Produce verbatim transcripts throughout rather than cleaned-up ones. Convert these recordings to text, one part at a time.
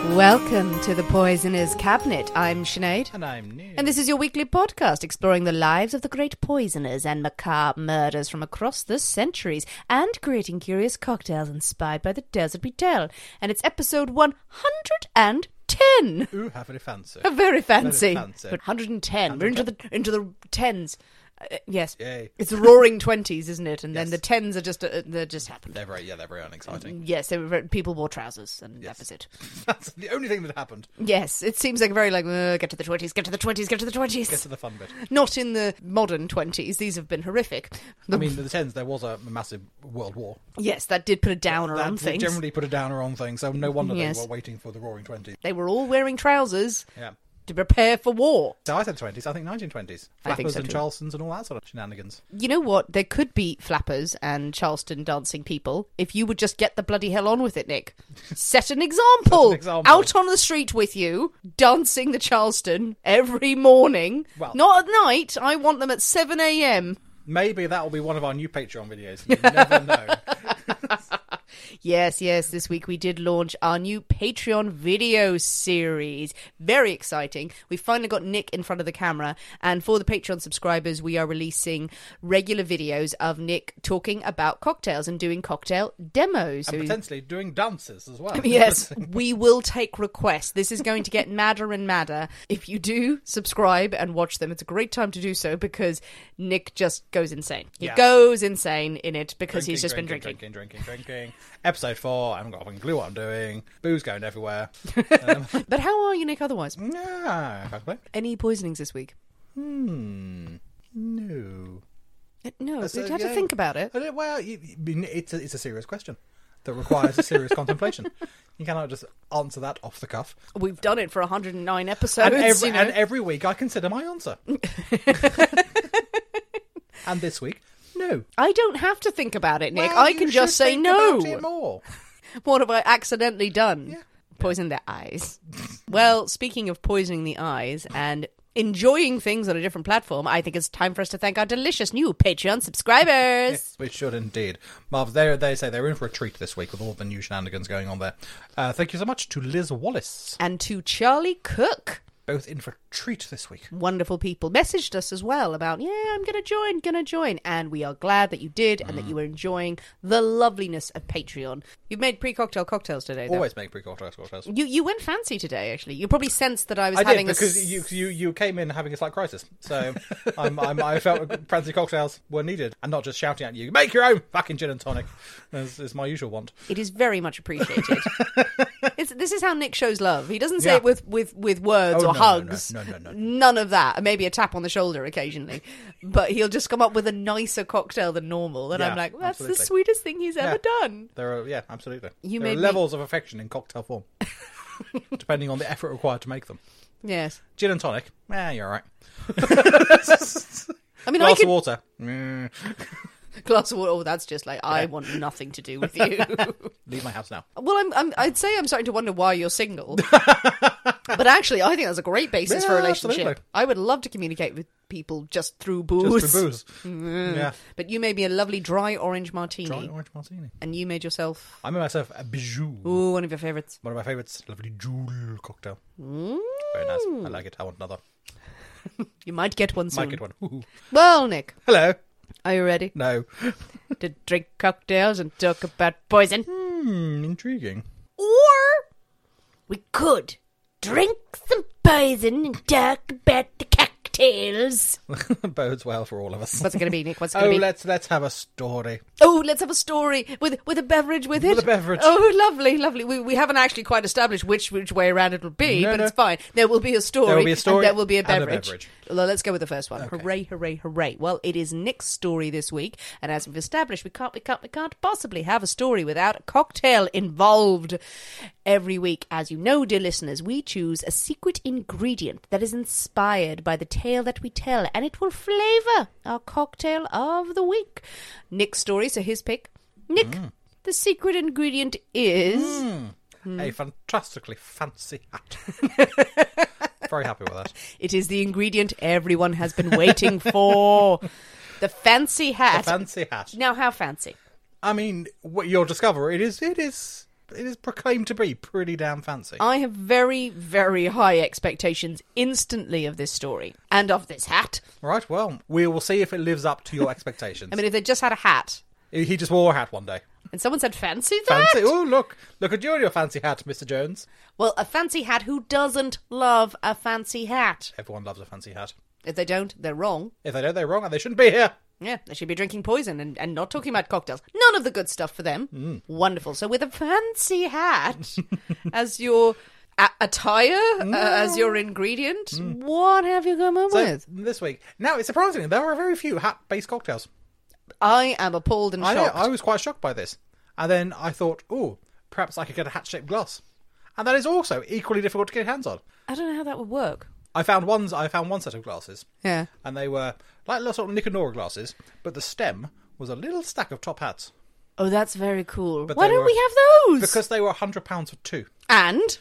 Welcome to the Poisoner's Cabinet. I'm Sinead. And I'm Neil. And this is your weekly podcast exploring the lives of the great poisoners and macabre murders from across the centuries and creating curious cocktails inspired by the tales that we tell. And it's episode one hundred ten. Ooh, how very fancy. Very fancy. Very fancy. But one hundred ten. We're into the into the tens. Uh, yes. Yay. It's the roaring twenties, isn't it? And Yes. then the tens are just uh, they just happened. They're very, yeah, they're very unexciting. Yes, they were very, people wore trousers, and Yes. that was it. That's the only thing that happened. Yes, it seems like very like uh, get to the twenties, get to the twenties, get to the twenties. Get to the fun bit. Not in the modern twenties. These have been horrific. The- I mean, in the tens, there was a massive world war. yes, that did put a downer that on things. generally put a downer on things, so no wonder Yes. they were waiting for the roaring twenties. They were all wearing trousers Yeah. to prepare for war. So I said twenties, I think nineteen twenties. I think Flappers so and too. Charlestons and all that sort of shenanigans. You know what? There could be flappers and Charleston dancing people if you would just get the bloody hell on with it, Nick. Set an example. Set an example. Out on the street with you, dancing the Charleston every morning. Well- Not at night. I want them at seven a.m. Maybe that will be one of our new Patreon videos. You never know. Yes, yes, this week we did launch our new Patreon video series. Very exciting. We finally got Nick in front of the camera, and for the Patreon subscribers, we are releasing regular videos of Nick talking about cocktails and doing cocktail demos. And So- potentially doing dances as well. Yes, we will take requests. This is going to get madder and madder. If you do subscribe and watch them, it's a great time to do so because Nick just goes insane. He Yeah. goes insane in it because Drinking, he's just drinking, been drinking. Drinking, drinking, drinking. Episode four, I haven't got a fucking clue what I'm doing. Booze going everywhere. Um, But how are you, Nick, otherwise? yeah, can't complain. Any poisonings this week? Hmm. No. Uh, No, So, you had to yeah. think about it. I don't- Well, you- I mean, it's a, it's a serious question that requires a serious contemplation. You cannot just answer that off the cuff. We've done it for one hundred nine episodes. And every, you know. and every week I consider my answer. And this week, no. I don't have to think about it, Nick. Well, I you can should just say think no. about it more. What have I accidentally done? Yeah. Poison their eyes. Well, speaking of poisoning the eyes and enjoying things on a different platform, I think it's time for us to thank our delicious new Patreon subscribers. Yes, we should indeed. Marv, they they say they're in for a treat this week with all the new shenanigans going on there. Uh, thank you so much to Liz Wallace. And to Charlie Cook. Both in for a treat this week. Wonderful people messaged us as well about, yeah, I'm going to join, going to join. And we are glad that you did and that you were enjoying the loveliness of Patreon. You've made pre-cocktail cocktails today, though. Always make pre-cocktails. cocktails. You you went fancy today, actually. You probably sensed that I was I having did, because a... s- you, you you came in having a slight crisis. So I'm, I'm, I felt fancy cocktails were needed. And not just shouting at you, make your own fucking gin and tonic, as is my usual want. It is very much appreciated. it's, this is how Nick shows love. He doesn't say Yeah. it with, with, with words Oh, or no, no, hugs. no, no, no, no. None of that. Maybe a tap on the shoulder occasionally. But he'll just come up with a nicer cocktail than normal. And Yeah, I'm like, well, that's absolutely. the sweetest thing he's ever Yeah. done. There are, yeah, absolutely. You there made are me- levels of affection in cocktail form, depending on the effort required to make them. Yes. Gin and tonic, eh, you're all right. I mean, I Glass could... of water, mm, Glass of water. Oh, that's just like, I want nothing to do with you. leave my house now. Well, I'm, I'm, I'd say I'm starting to wonder why you're single. But actually, I think that's a great basis for a Yeah, relationship. absolutely. I would love to communicate with people just through booze. Just for booze. Yeah. But you made me a lovely dry orange martini. Dry orange martini. And you made yourself... I made myself a bijou. Ooh, one of your favourites. One of my favourites, lovely Joule cocktail. Very nice. I like it. I want another. You might get one soon. Might get one. Ooh. Well, Nick, Hello. are you ready No. to drink cocktails and talk about poison? Hmm, intriguing. Or we could drink some poison and talk about the cocktails. Bodes well for all of us. What's it going to be, Nick? What's it going Oh, to be? let's let's have a story. Oh, let's have a story with with a beverage with it. With a beverage. Oh, lovely, lovely. We we haven't actually quite established which which way around it'll be, No, but no. it's fine. There will be a story. There will be a story And there will be a and a beverage. beverage. Well, let's go with the first one. Okay. Hooray, hooray, hooray. Well, it is Nick's story this week, and as we've established, we can't, we can't, we can't possibly have a story without a cocktail involved. Every week, as you know, dear listeners, we choose a secret ingredient that is inspired by the tale that we tell, and it will flavour our cocktail of the week. Nick's story, so his pick. Nick, Mm. the secret ingredient is... A fantastically fancy hat. Very happy with that. It is the ingredient everyone has been waiting for. The fancy hat. A fancy hat. Now, how fancy? I mean, what you'll discover, it is, it is, it is proclaimed to be pretty damn fancy. I have very, very high expectations instantly of this story and of this hat. Right, well, we will see if it lives up to your expectations. I mean, if they just had a hat He just wore a hat one day. and someone said, fancy that? Fancy? Oh, look. Look at you and your fancy hat, Mister Jones. Well, a fancy hat, who doesn't love a fancy hat? Everyone loves a fancy hat. If they don't, they're wrong. If they don't, they're wrong and they shouldn't be here. Yeah, they should be drinking poison and, and not talking about cocktails. None of the good stuff for them. Mm. Wonderful. So with a fancy hat as your a- attire, uh, as your ingredient, Mm. what have you come up So, with? this week. Now, it's surprising. There are very few hat-based cocktails. I am appalled and I know, shocked. I was quite shocked by this. And then I thought, oh, perhaps I could get a hat-shaped glass. And that is also equally difficult to get your hands on. I don't know how that would work. I found ones. I found one set of glasses. Yeah. And they were like little sort of Nick and Nora glasses, but the stem was a little stack of top hats. Oh, that's very cool. But Why they don't were- we have those? Because they were one hundred pounds for two. And,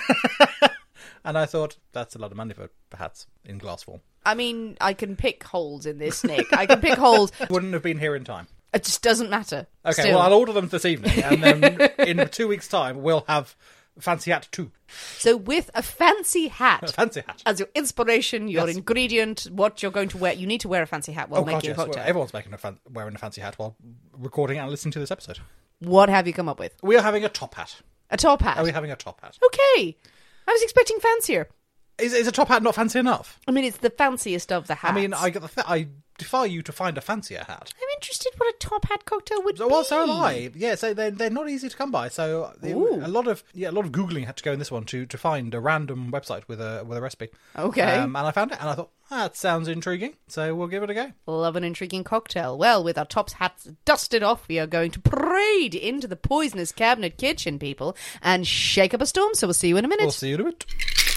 And I thought, that's a lot of money for hats in glass form. I mean, I can pick holes in this, Nick. I can pick holes. Wouldn't have been here in time. It just doesn't matter. Okay, Still. well, I'll order them this evening, and then in two weeks' time, we'll have Fancy Hat two. So with a fancy A hat fancy hat. as your inspiration, your Yes. ingredient, what you're going to wear, you need to wear a fancy hat while Oh, God, making yes. a Well, cocktail. everyone's making a fan- wearing a fancy hat while recording and listening to this episode. What have you come up with? We are having a top hat. A top hat. Are we having a top hat? Okay. I was expecting fancier. Is, is a top hat not fancy enough? I mean, it's the fanciest of the hats. I mean, I get the th- I defy you to find a fancier hat. I'm interested what a top hat cocktail would So, be. well, so am I. Yeah, so they're they're not easy to come by. So the- Ooh. a lot of yeah, a lot of googling had to go in this one to, to find a random website with a with a recipe. Okay. Um, and I found it, and I thought that sounds intriguing. So we'll give it a go. Love an intriguing cocktail. Well, with our tops hats dusted off, we are going to parade into the poisonous cabinet kitchen, people, and shake up a storm. So we'll see you in a minute. We'll see you in a bit.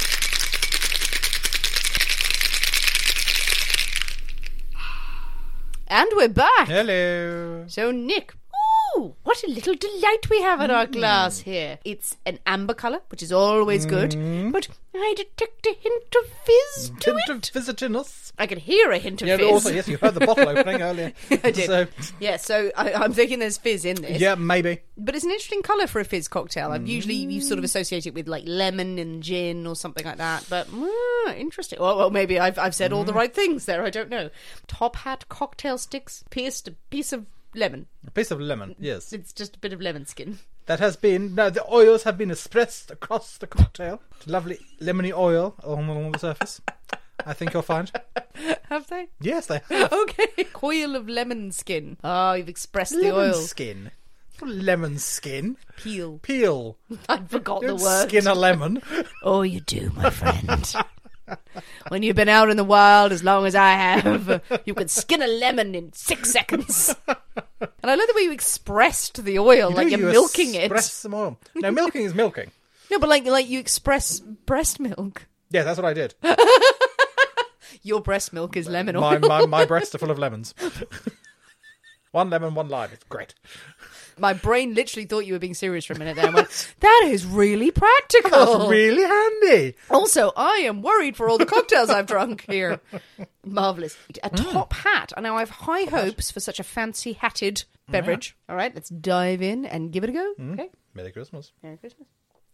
And we're back. Hello. So, Nick, ooh, what a little delight we have in our Mm. glass here. It's an amber colour, which is always good, but I detect a hint of fizz to Hint it. of visiting us. I could hear a hint of Yeah, fizz. but also, yes, you heard the bottle opening earlier. I did. So, Yeah, so I, I'm thinking there's fizz in this. yeah, maybe. But it's an interesting colour for a fizz cocktail. I've usually you Mm. sort of associate it with like lemon and gin or something like that. But ah, interesting. Well, well, maybe I've I've said all the right things there. I don't know. Top hat cocktail sticks, pierced a piece of lemon. A piece of lemon, yes. It's just a bit of lemon skin. That has been, no, the oils have been espressed across the cocktail. Lovely lemony oil along, along the surface. I think you'll find. Have they? Yes, they have. Okay. Coil of lemon skin. Oh, you've expressed the Lemon oil. skin. Not lemon skin. Peel. Peel. I forgot You the don't word. skin a lemon. Oh, you do, my friend. When you've been out in the wild as long as I have, you can skin a lemon in six seconds. And I love the way you expressed the oil, You like do, you're you milking it. express some oil. No, milking is milking. No, but like like you express breast milk. Yeah, that's what I did. Your breast milk is lemon oil. My, my, my breasts are full of lemons. One lemon, one lime. It's great. My brain literally thought you were being serious for a minute there. I went, that is really practical. That's really handy. Also, I am worried for all the cocktails I've drunk here. Marvellous. A top hat. Now, I have high hopes for such a fancy hatted beverage. All right, let's dive in and give it a go. Okay. Merry Christmas. Merry Christmas.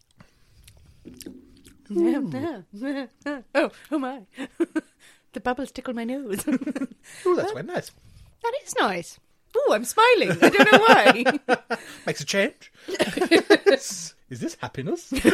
oh, oh my. The bubbles tickle my nose. That Ooh, that's quite nice. is nice. Oh, I'm smiling. I don't know why. Makes a change. Is this happiness? Is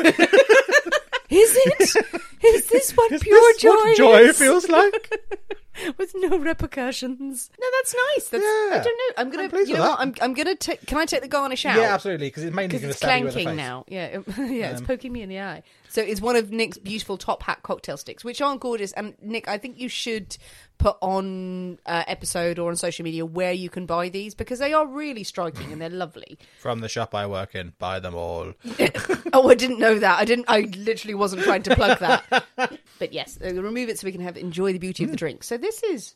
it? Is this what Is pure this joy what joy is? feels like? With no repercussions. No, that's nice. That's, I Yeah. don't know. I'm gonna. I'm pleased you know with what? that. I'm. I'm gonna take. Can I take the garnish out? Yeah, absolutely, because it's mainly Because going to it's stab you in the clanking face. now. Yeah, it- yeah, it's Um, poking me in the eye. So it's one of Nick's beautiful top hat cocktail sticks, which aren't gorgeous. And Nick, I think you should put on uh, episode or on social media where you can buy these because they are really striking and they're lovely. From the shop I work in, buy them all. Oh, I didn't know that. I didn't. I literally wasn't trying to plug that. But yes, uh, remove it so we can have enjoy the beauty of the drink. So this is.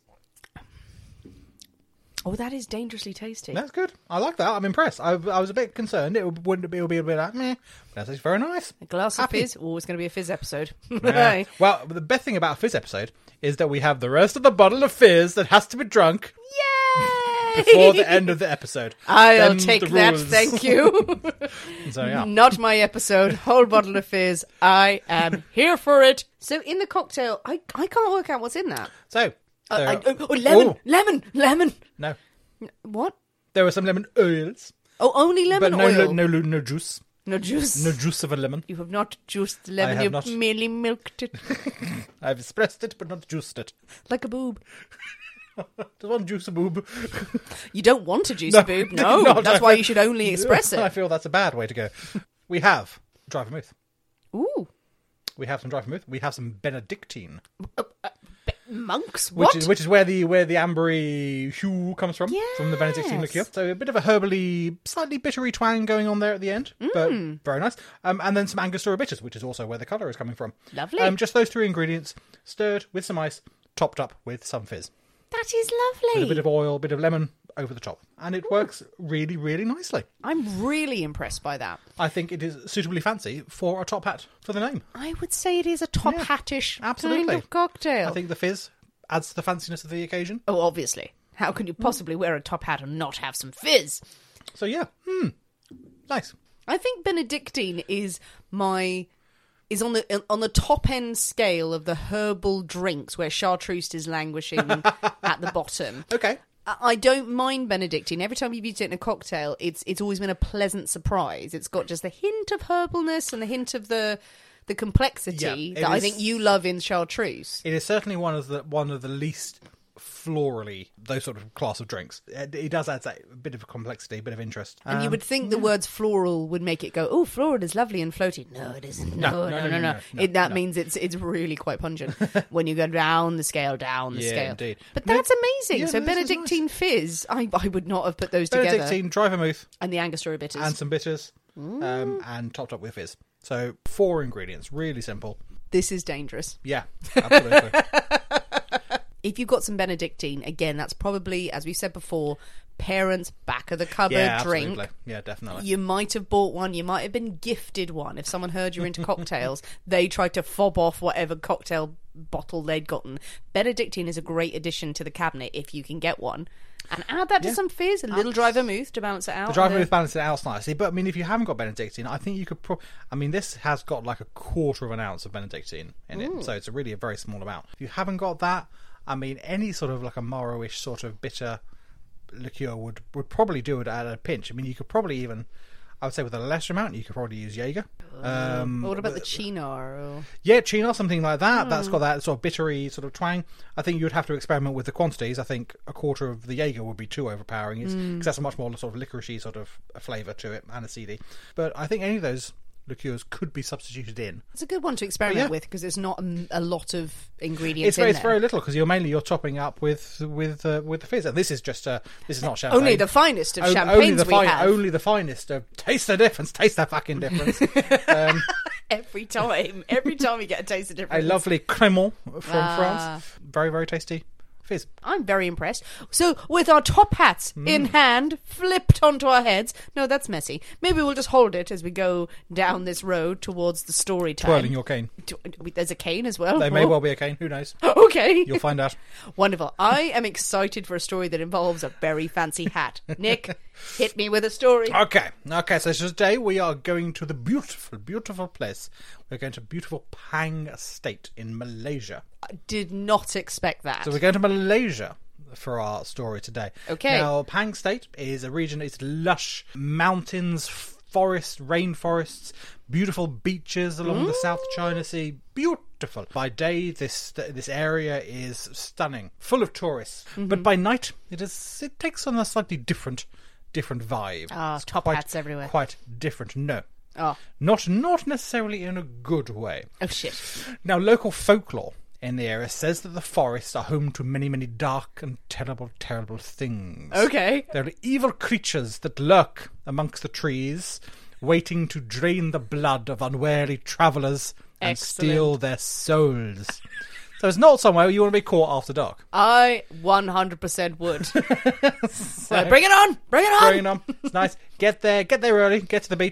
Oh, that is dangerously tasty. That's good. I like that. I'm impressed. I, I was a bit concerned. It would, wouldn't be, it would be a bit like, meh. But that's very nice. A glass Happy. of fizz. Oh, it's going to be a fizz episode. Yeah. Well, the best thing about a fizz episode is that we have the rest of the bottle of fizz that has to be drunk. Yay! before the end of the episode. I'll Them's take the that, rules. thank you. So, yeah. Not my episode. Whole bottle of fizz. I am here for it. So in the cocktail, I, I can't work out what's in that. So, Uh, there I, are- oh, oh, lemon, Oh, lemon, lemon. no. What? There were some lemon oils, Oh, only lemon but no, oil. no, no, no juice. No juice. No juice of a lemon. You have not juiced the lemon. have You've not. merely milked it I've espressed it, but not juiced it. like a boob. Does one juice a boob? You don't want to juice No, a boob. No, no, that's no. why you should only express I it. feel that's a bad way to go. We have dry vermouth. Ooh, We have some dry vermouth. We have some Benedictine, monks. which What? is which is where the where the ambery hue comes from, from the Benedictine Yes. liqueur. So a bit of a herbally, slightly bittery twang going on there at the end, but Mm. very nice. Um, and then some Angostura bitters, which is also where the colour is coming from. Lovely. Um, just those three ingredients, stirred with some ice, topped up with some fizz. That is With lovely. a bit of oil, a bit of lemon over the top. And it works really, really nicely. I'm really impressed by that. I think it is suitably fancy for a top hat for the name. I would say it is a top Yeah, hattish absolutely. kind of cocktail. I think the fizz adds to the fanciness of the occasion. Oh, obviously. How can you possibly wear a top hat and not have some fizz? So yeah, hmm, nice. I think Benedictine is my is on the on the top end scale of the herbal drinks where chartreuse is languishing at the bottom. Okay. I I don't mind Benedictine. Every time you've used it in a cocktail, it's it's always been a pleasant surprise. It's got just a hint of herbalness and a hint of the the complexity Yeah, it that I is- think you love in chartreuse. It is certainly one of the one of the least florally those sort of class of drinks. It, it does add that bit of complexity, a bit of interest. And you Um, would think the words floral would make it go, oh, floral is lovely and floaty. No, it isn't. No, no, no, no. no, no, it, that no. means it's it's really quite pungent when you go down the scale, down the Yeah, scale. indeed. But No, that's amazing. yeah, so no, this is Benedictine fizz, I, I would not have put those together. Benedictine, dry vermouth, And the Angostura bitters. and some bitters, um, and topped up with fizz. So four ingredients, really simple. This is dangerous. Yeah, absolutely. If you've got some Benedictine, again, that's probably, as we said before, parents' back of the cupboard yeah, drink. absolutely. Yeah, definitely. You might have bought one. You might have been gifted one. If someone heard you're into cocktails, they tried to fob off whatever cocktail bottle they'd gotten. Benedictine is a great addition to the cabinet if you can get one. And add that to Yeah. some fizz, a little dry vermouth to balance it out. The dry and vermouth balances it out nicely, but I mean, if you haven't got Benedictine, I think you could. Pro- I mean, this has got like a quarter of an ounce of Benedictine in it, so it's a really a very small amount. If you haven't got that, I mean, any sort of like a Morrowish sort of bitter liqueur would would probably do it at a pinch. I mean, you could probably even, I would say, with a lesser amount, you could probably use Jaeger. Um, What about the Chinar? Or... yeah, Chinar, something like that. That's got that sort of bittery sort of twang. I think you'd have to experiment with the quantities. I think a quarter of the Jaeger would be too overpowering because that's a much more sort of licoricey sort of a flavour to it and a seedy. But I think any of those liqueurs could be substituted in. It's a good one to experiment yeah. with because it's not a, a lot of ingredients It's in very, it's there. very little because you're mainly you're topping up with with uh, with the fizz. And this is just uh, this is not champagne. Only the finest of O- champagnes only the we fine, have. only the finest. Uh, taste the difference. Taste that fucking difference. um, Every time. Every time we get a taste of a difference. lovely Crémant from Ah. France. Very very tasty fizz. I'm very impressed. So, with our top hats Hmm. in hand, flipped onto our heads. No, that's messy. Maybe we'll just hold it as we go down this road towards the story time. Twirling your cane. Do- There's a cane as well. There may Oh. well be a cane. Who knows? Okay. You'll find out. Wonderful. I am excited for a story that involves a very fancy hat. Nick, hit me with a story. Okay. Okay. So today we are going to the beautiful, beautiful place. We're going to beautiful Pang State in Malaysia. I did not expect that. So we're going to Malaysia for our story today. Okay. Now, Pang State is a region. It's lush mountains, forests, rainforests, beautiful beaches along the South China Sea. Beautiful. By day, this this area is stunning, full of tourists. But by night, it is it takes on a slightly different different vibe. Ah, It's top quite, hats everywhere. Quite different. No. Oh. Not not necessarily in a good way. Oh, shit. Now, local folklore in the area says that the forests are home to many, many dark and terrible, terrible things. Okay. There are evil creatures that lurk amongst the trees, waiting to drain the blood of unwary travellers and Excellent. steal their souls. So it's not somewhere you want to be caught after dark. I one hundred percent would. So bring it on! Bring it on! Bring it on. It's nice. Get there, get there early, get to the beach,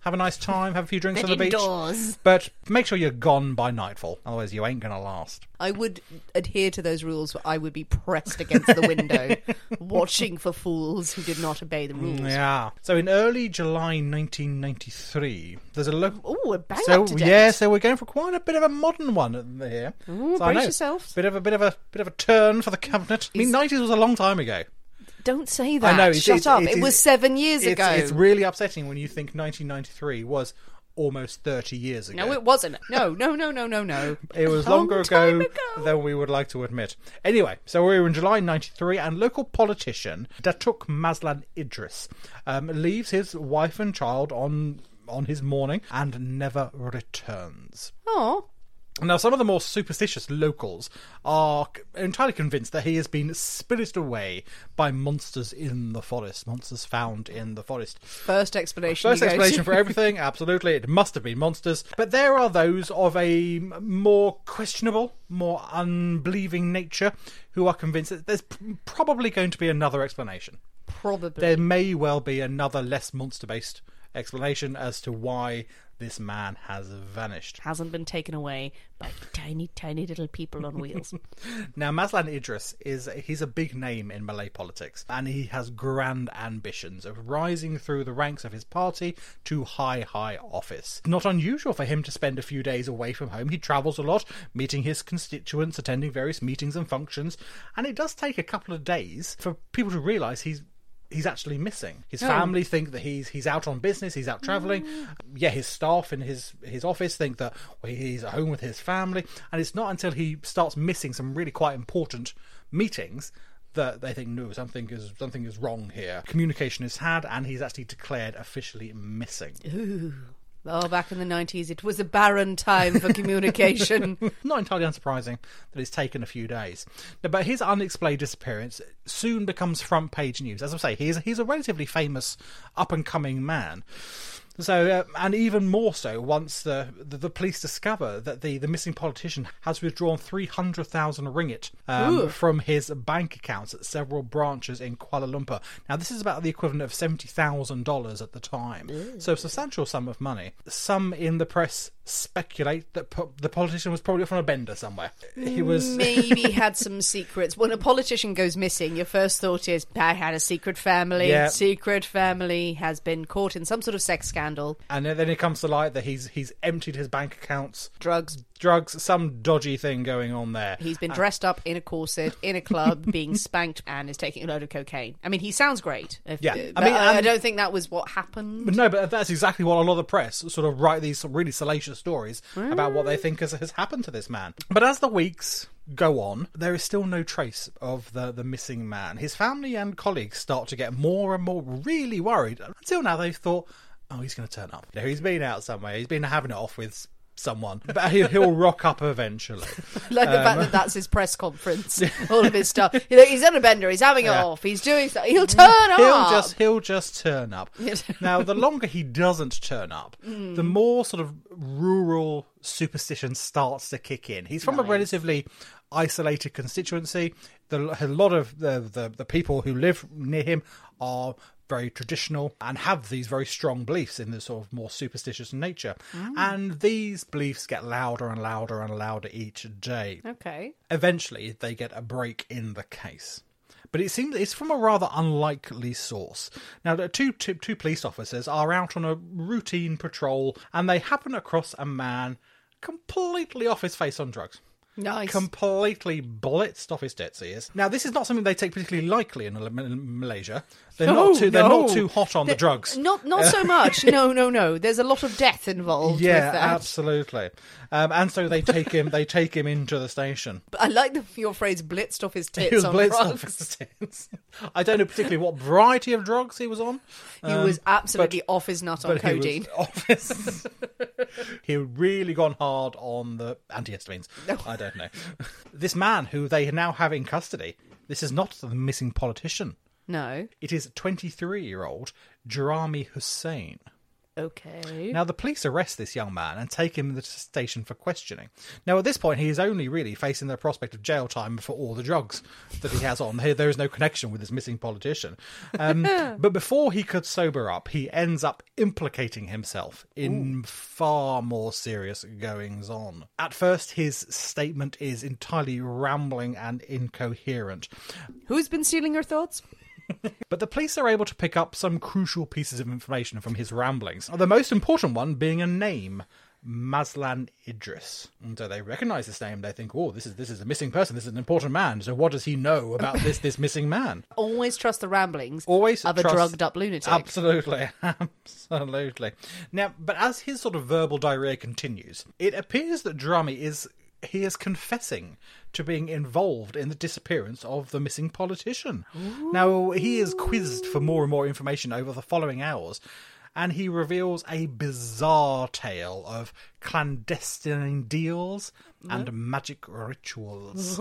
have a nice time, have a few drinks on the beach. Indoors. But make sure you're gone by nightfall, otherwise you ain't going to last. I would adhere to those rules, but I would be pressed against the window, watching for fools who did not obey the rules. Yeah. So in early July nineteen ninety-three, there's a local... Oh, we're bang So up to date. yeah, so we're going for quite a bit of a modern one here. Ooh, so I brace know, yourselves. Bit of a bit of a bit of a turn for the cabinet. I mean, Is- nineties was a long time ago. Don't say that. I know. It's, Shut it's, up. It's, it was seven years it's, ago. It's really upsetting when you think nineteen ninety-three was almost thirty years ago. No, it wasn't. No, no, no, no, no, no. It was Long longer time ago, ago. than we would like to admit. Anyway, so we were in July ninety-three, and local politician Datuk Mazlan Idris um, leaves his wife and child on on his mourning and never returns. Oh, Now, some of the more superstitious locals are entirely convinced that he has been spirited away by monsters in the forest, monsters found in the forest. first explanation. First you go explanation to. for everything, absolutely, it must have been monsters. But there are those of a more questionable, more unbelieving nature who are convinced that there's probably going to be another explanation. Probably. There may well be another less monster-based explanation as to why this man has vanished. Hasn't been taken away by tiny, tiny little people on wheels. Now, Mazlan Idris is he's a big name in Malay politics, and he has grand ambitions of rising through the ranks of his party to high, high office. Not unusual for him to spend a few days away from home. He travels a lot, meeting his constituents, attending various meetings and functions, and it does take a couple of days for people to realise he's He's actually missing. His Oh. family think that he's he's out on business, he's out travelling. Yeah, his staff in his his office think that well, he's at home with his family. And it's not until he starts missing some really quite important meetings that they think, no, something is something is wrong here. Communication is had, and he's actually declared officially missing. Ooh. Oh, back in the nineties, it was a barren time for communication. Not entirely unsurprising that it's taken a few days. No, but his unexplained disappearance soon becomes front page news. As I say, he's, he's a relatively famous up-and-coming man. So, uh, and even more so once the, the, the police discover that the, the missing politician has withdrawn three hundred thousand ringgit um, Ooh. from his bank accounts at several branches in Kuala Lumpur. Now, this is about the equivalent of seventy thousand dollars at the time. Ooh. So, a substantial sum of money. Some in the press speculate that po- the politician was probably off on a bender somewhere. He was... Maybe had some secrets. When a politician goes missing, your first thought is, I had a secret family. Yeah. Secret family has been caught in some sort of sex scandal. And then it comes to light that he's he's emptied his bank accounts, Drugs. drugs, some dodgy thing going on there. He's been dressed up in a corset, in a club, being spanked, and is taking a load of cocaine. I mean, he sounds great. If, Yeah. uh, I but mean, I, I and- don't think that was what happened. But no, but that's exactly what a lot of the press sort of write these really salacious stories about what they think has, has happened to this man. But as the weeks go on, there is still no trace of the, the missing man. His family and colleagues start to get more and more really worried. Until now, they've thought, oh, he's going to turn up. You know, he's been out somewhere. He's been having it off with someone, but he'll, he'll rock up eventually. Like the Um, fact that that's his press conference, all of his stuff. You know, he's on a bender, he's having Yeah. it off, he's doing stuff. He'll turn He'll up. just he'll just turn up. Now, the longer he doesn't turn up, the more sort of rural superstition starts to kick in. He's from a Nice. relatively isolated constituency. The, a lot of the, the the people who live near him are very traditional and have these very strong beliefs in this sort of more superstitious nature. And these beliefs get louder and louder and louder each day. Okay. Eventually, they get a break in the case. But it seems it's from a rather unlikely source. Now, the two, two, two police officers are out on a routine patrol, and they happen across a man completely off his face on drugs. Nice. Completely blitzed off his tits he is. Now, this is not something they take particularly lightly in in Malaysia. They're No, not too. They're no. not too hot on the drugs. Not not so much. No, no, no. There's a lot of death involved Yeah, with that. absolutely. Um, and so they take him. They take him into the station. But I like the, your phrase blitzed off his tits He was on blitzed drugs. off his tits. I don't know particularly what variety of drugs he was on. He um, was absolutely off his nut on but he was codeine. off his- he had really gone hard on the antihistamines. I don't know. This man who they now have in custody, this is not the missing politician. No. It is twenty-three-year-old Jarami Hussain. Okay. Now, the police arrest this young man and take him to the station for questioning. Now, at this point, he is only really facing the prospect of jail time for all the drugs that he has on. Here, there is no connection with this missing politician. Um, but before he could sober up, he ends up implicating himself in Ooh. far more serious goings-on. At first, his statement is entirely rambling and incoherent. Who's been stealing your thoughts? But the police are able to pick up some crucial pieces of information from his ramblings. The most important one being a name, Mazlan Idris. And so they recognise this name. They think, oh, this is this is a missing person. This is an important man. So what does he know about this this missing man? Always trust the ramblings Always of a trust... drugged up lunatic. Absolutely. Absolutely. Now, but as his sort of verbal diarrhea continues, it appears that Drummy is... he is confessing to being involved in the disappearance of the missing politician. Ooh. Now, he is quizzed for more and more information over the following hours, and he reveals a bizarre tale of clandestine deals and magic rituals.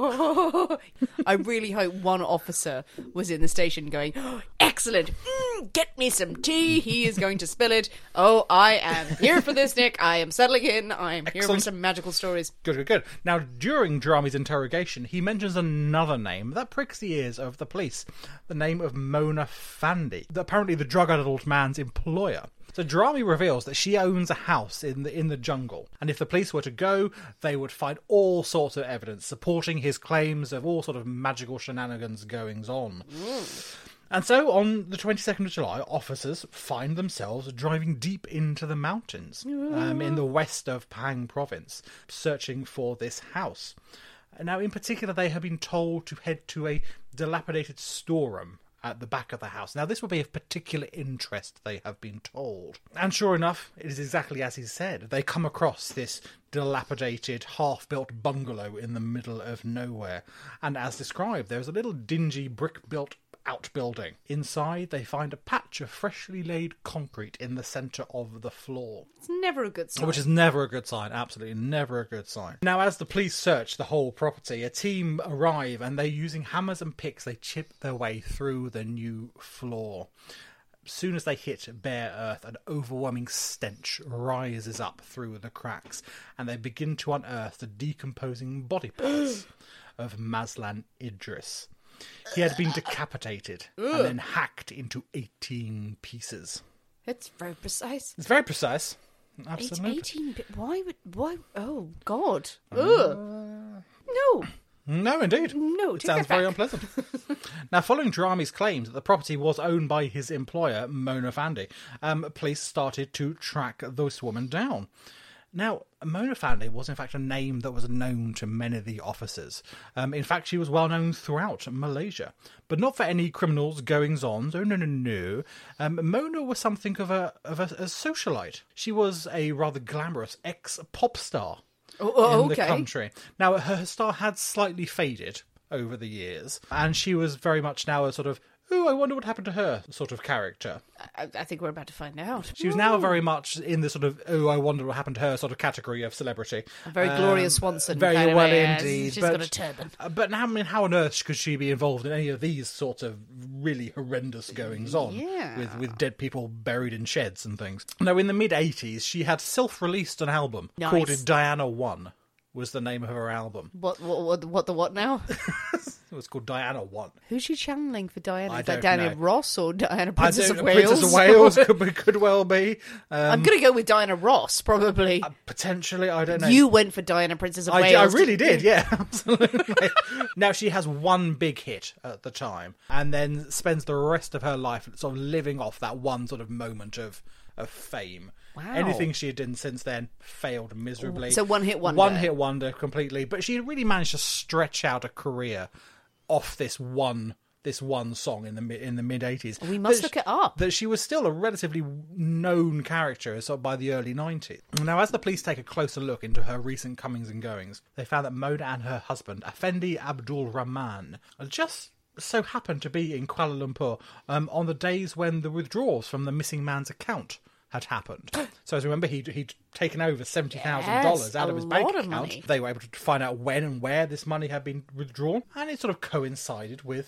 I really hope one officer was in the station going, oh, excellent, mm, get me some tea, he is going to spill it. Oh, I am here for this, Nick, I am settling in, I am Excellent. here for some magical stories. Good, good, good. Now, during Drammy's interrogation, he mentions another name that pricks the ears of the police, the name of Mona Fandi, apparently the drug-addled man's employer. So Drammy reveals that she owns a house in the in the jungle, and if the police were to go, they would find all sorts of evidence supporting his claims of all sort of magical shenanigans goings on. Mm. And so on the twenty-second of July, officers find themselves driving deep into the mountains um, in the west of Pahang province, searching for this house. Now, in particular, they have been told to head to a dilapidated storeroom at the back of the house. Now, this will be of particular interest, they have been told. And sure enough, it is exactly as he said. They come across this dilapidated, half-built bungalow in the middle of nowhere. And as described, there's a little dingy brick-built outbuilding. Inside, they find a patch of freshly laid concrete in the centre of the floor. It's never a good sign. Which is never a good sign, absolutely never a good sign. Now, as the police search the whole property, a team arrive and they're using hammers and picks. They chip their way through the new floor. As soon as they hit bare earth, an overwhelming stench rises up through the cracks, and they begin to unearth the decomposing body parts of Mazlan Idris. He had been decapitated Ugh. and then hacked into eighteen pieces. It's very precise. It's very precise. Absolutely. eighteen. Why would... Why? Oh, God. Ugh. Uh, no. No, indeed. No, it sounds very unpleasant. Now, following Drammy's claims that the property was owned by his employer, Mona Fandi, um, police started to track this woman down. Now, Mona Fandi was in fact a name that was known to many of the officers. Um, in fact, she was well known throughout Malaysia, but not for any criminals' goings-on. Oh, no, no, no. Um, Mona was something of a of a, a socialite. She was a rather glamorous ex-pop star oh, oh, in okay. the country. Now, her star had slightly faded over the years, and she was very much now a sort of, oh, I wonder what happened to her sort of character. I, I think we're about to find out. She was now very much in the sort of, oh, I wonder what happened to her sort of category of celebrity. A very um, Gloria Swanson. Very kind well of a, indeed. She's but, got a turban. Uh, but now, I mean, how on earth could she be involved in any of these sorts of really horrendous goings-on? Yeah. With, with dead people buried in sheds and things. Now, in the mid-eighties, she had self-released an album nice. called Diana One. Was the name of her album. What, what, what, what the what now? It was called Diana One. Who's she channeling for Diana? I Is don't that Diana know. Ross or Diana Princess I of Wales? Princess of Wales could, be, could well be. Um, I'm going to go with Diana Ross, probably. Uh, potentially, I don't know. You went for Diana Princess of I, Wales. I really did, yeah, absolutely. Now, she has one big hit at the time, and then spends the rest of her life sort of living off that one sort of moment of, of fame. Wow. Anything she had done since then failed miserably. So one hit wonder. One hit wonder completely. But she had really managed to stretch out a career off this one this one song in the mid in the mid eighties. We must that look she, it up. That she was still a relatively known character sort of by the early nineties. Now, as the police take a closer look into her recent comings and goings, they found that Mona and her husband, Effendi Abdul Rahman, just so happened to be in Kuala Lumpur um, on the days when the withdrawals from the missing man's account had happened. So as you remember, he'd, he'd taken over seventy thousand dollars yes, out of his bank of account. Money. They were able to find out when and where this money had been withdrawn, and it sort of coincided with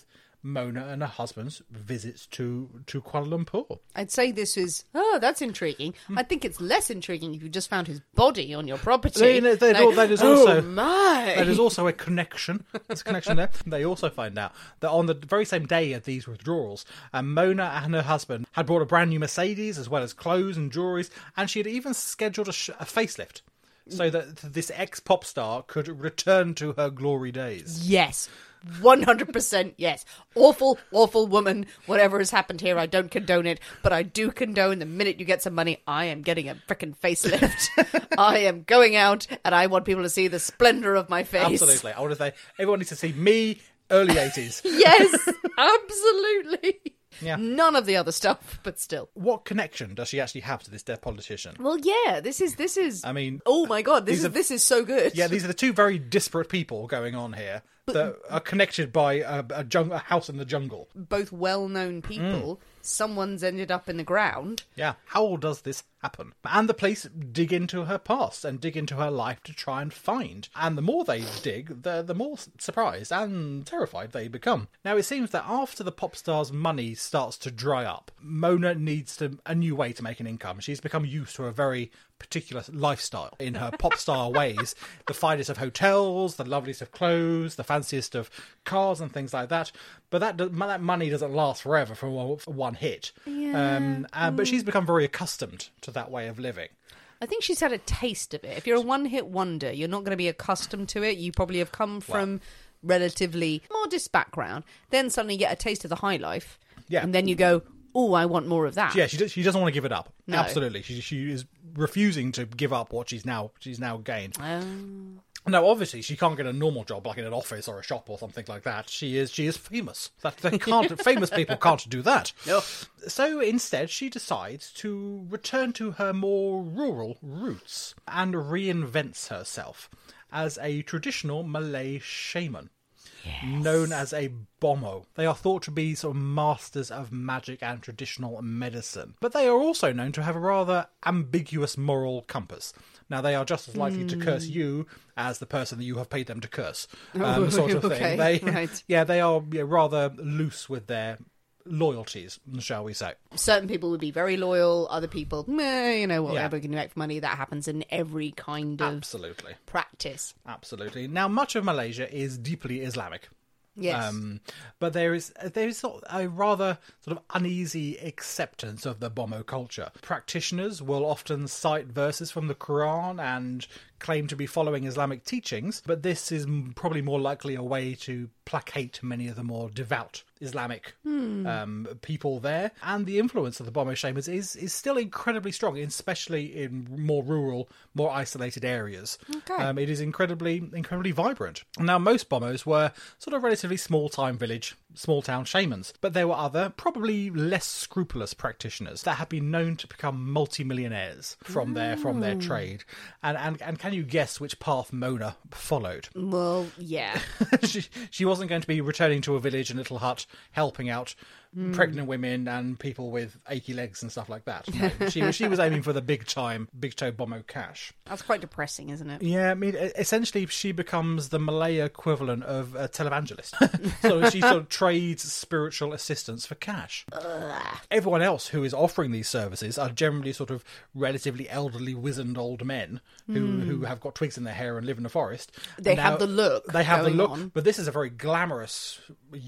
Mona and her husband's visits to, to Kuala Lumpur. I'd say this is, oh, that's intriguing. I think it's less intriguing if you just found his body on your property. They, they, they, like, that is oh also, my! That is also a connection. There's a connection there. They also find out that on the very same day of these withdrawals, um, Mona and her husband had brought a brand new Mercedes, as well as clothes and jewellery, and she had even scheduled a, sh- a facelift, so that this ex-pop star could return to her glory days. Yes. one hundred percent yes. Awful, awful woman. Whatever has happened here, I don't condone it, but I do condone the minute you get some money, I am getting a frickin' facelift. I am going out and I want people to see the splendour of my face. Absolutely. I want to say, everyone needs to see me, early eighties. Yes, absolutely. Yeah. None of the other stuff, but still. What connection does she actually have to this dead politician? Well, yeah, this is, this is... I mean... Oh my god, this these is are- this is so good. Yeah, these are the two very disparate people going on here that are connected by a, a, jung- a house in the jungle. Both well-known people, someone's ended up in the ground. Yeah, how does this happen? And the police dig into her past and dig into her life to try and find. And the more they dig, the, the more surprised and terrified they become. Now, it seems that after the pop star's money starts to dry up, Mona needs to, a new way to make an income. She's become used to a very particular lifestyle in her pop star ways. The finest of hotels, the loveliest of clothes, the fanciest of cars and things like that. But that that money doesn't last forever for one, for one hit. Yeah. Um, and, but she's become very accustomed to that way of living. I think she's had a taste of it. If you're a one-hit wonder, you're not going to be accustomed to it. You probably have come from Well. relatively modest background. Then suddenly you get a taste of the high life. Yeah. And then you go, oh, I want more of that. Yeah, she does, she doesn't want to give it up. No. Absolutely, she she is refusing to give up what she's now she's now gained. Um, Now, obviously, she can't get a normal job like in an office or a shop or something like that. She is she is famous. That they can't. Famous people can't do that. No. So instead, she decides to return to her more rural roots and reinvents herself as a traditional Malay shaman. Known as a Bomo. They are thought to be sort of masters of magic and traditional medicine. But they are also known to have a rather ambiguous moral compass. Now, they are just as likely to curse you as the person that you have paid them to curse. Um, sort of okay, thing. They, right. Yeah, they are yeah, rather loose with their loyalties, shall we say. certain people would be very loyal. Other people, meh, you know, whatever Yeah. can you make for money. That happens in every kind of Absolutely. practice. Absolutely. Now, much of Malaysia is deeply Islamic. Yes. Um, but there is there is sort of a rather sort of uneasy acceptance of the Bomo culture. Practitioners will often cite verses from the Quran and claim to be following Islamic teachings, but this is m- probably more likely a way to placate many of the more devout Islamic Hmm. um, people there. And the influence of the Bomo shamans is, is still incredibly strong, especially in more rural, more isolated areas. Okay. Um, it is incredibly, incredibly vibrant. Now, most Bomos were sort of relatively small-time village, small-town shamans, but there were other, probably less scrupulous practitioners that have been known to become multi-millionaires from their from their trade. And, and and can you guess which path Mona followed? Well, yeah. she, she wasn't going to be returning to a village and little hut, helping out pregnant women and people with achy legs and stuff like that. No, she was she was aiming for the big time, big toe Bomo cash. That's quite depressing, isn't it? Yeah, I mean, e- essentially, she becomes the Malay equivalent of a televangelist. So she sort of trades spiritual assistance for cash. Everyone else who is offering these services are generally sort of relatively elderly, wizened old men who, who have got twigs in their hair and live in the forest. They And have now- the look They have the going look, on. but this is a very glamorous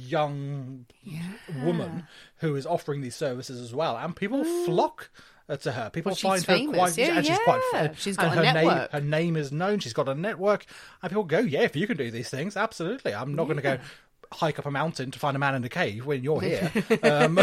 young woman who is offering these services as well, and people flock uh, to her. People Well, she's find famous, her quite, yeah, and she's quite. yeah. uh, She's and got a her network. Name, her name is known. She's got a network, and people go, "Yeah, if you can do these things, absolutely. I'm not going to go hike up a mountain to find a man in a cave when you're here." um,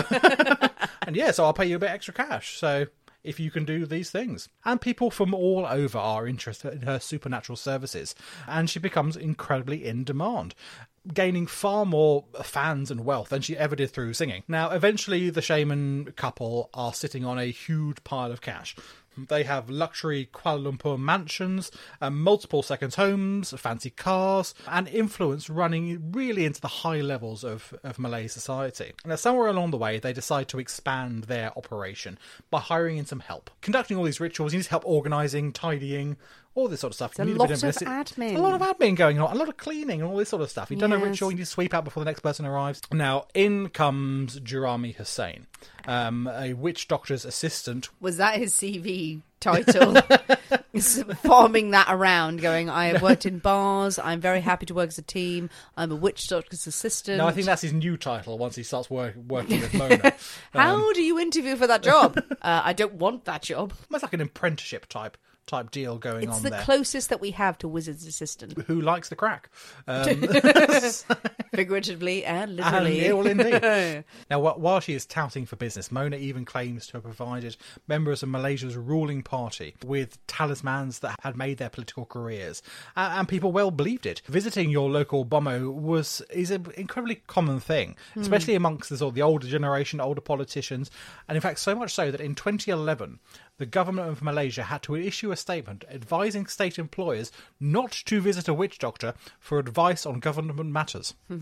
and yeah, so I'll pay you a bit extra cash. So. If you can do these things. And people from all over are interested in her supernatural services, and she becomes incredibly in demand, gaining far more fans and wealth than she ever did through singing. Now, eventually, the shaman couple are sitting on a huge pile of cash. They have luxury Kuala Lumpur mansions, um, multiple second homes, fancy cars, and influence running really into the high levels of, of Malay society. Now, somewhere along the way, they decide to expand their operation by hiring in some help. Conducting all these rituals, you need help organising, tidying, all this sort of stuff. It's a lot of admin. A lot of admin going on, a lot of cleaning and all this sort of stuff. You've done a Yes. ritual, you need to sweep out before the next person arrives. Now, in comes Jurami Hussain, um, a witch doctor's assistant. Was that his C V title? He's farming that around, going, I have worked in bars, I'm very happy to work as a team, I'm a witch doctor's assistant. No, I think that's his new title once he starts work, working with Mona. How Um, do you interview for that job? uh, I don't want that job. It's like an apprenticeship type type deal going It's on the there. closest that we have to wizard's assistant. Who likes the crack? Um, Figuratively and And literally. ill indeed. Now, wh- while she is touting for business, Mona even claims to have provided members of Malaysia's ruling party with talismans that had made their political careers, uh, and people well believed it. Visiting your local Bomo was is an incredibly common thing, especially amongst the sort of the older generation, older politicians, and in fact, so much so that in twenty eleven. The government of Malaysia had to issue a statement advising state employers not to visit a witch doctor for advice on government matters. And